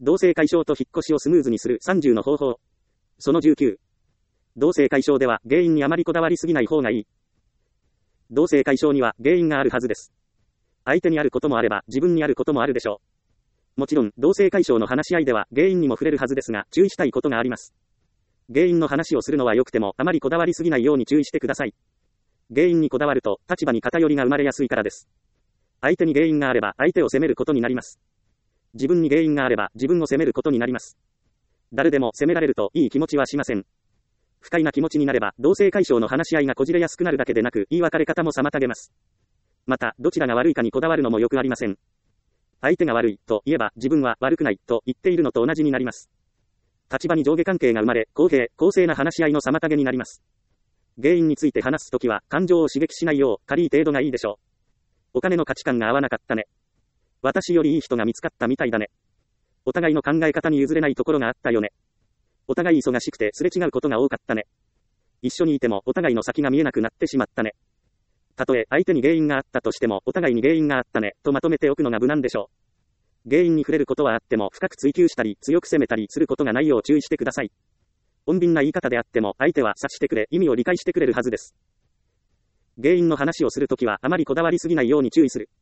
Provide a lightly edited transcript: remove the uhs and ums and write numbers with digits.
同性解消と引っ越しをスムーズにする30の方法。その19。同性解消では原因にあまりこだわりすぎない方がいい。同性解消には原因があるはずです。相手にあることもあれば自分にあることもあるでしょう。もちろん同性解消の話し合いでは原因にも触れるはずですが、注意したいことがあります。原因の話をするのは良くてもあまりこだわりすぎないように注意してください。原因にこだわると立場に偏りが生まれやすいからです。相手に原因があれば相手を責めることになります。自分に原因があれば自分を責めることになります。誰でも責められるといい気持ちはしません。不快な気持ちになれば同性解消の話し合いがこじれやすくなるだけでなく言い別れ方も妨げます。またどちらが悪いかにこだわるのもよくありません。相手が悪いと言えば自分は悪くないと言っているのと同じになります。立場に上下関係が生まれ公平公正な話し合いの妨げになります。原因について話すときは感情を刺激しないよう軽い程度がいいでしょう。お金の価値観が合わなかったね。私よりいい人が見つかったみたいだね。お互いの考え方に譲れないところがあったよね。お互い忙しくてすれ違うことが多かったね。一緒にいてもお互いの先が見えなくなってしまったね。たとえ相手に原因があったとしてもお互いに原因があったねとまとめておくのが無難でしょう。原因に触れることはあっても深く追求したり強く責めたりすることがないよう注意してください。穏便な言い方であっても相手は察してくれ意味を理解してくれるはずです。原因の話をするときはあまりこだわりすぎないように注意する。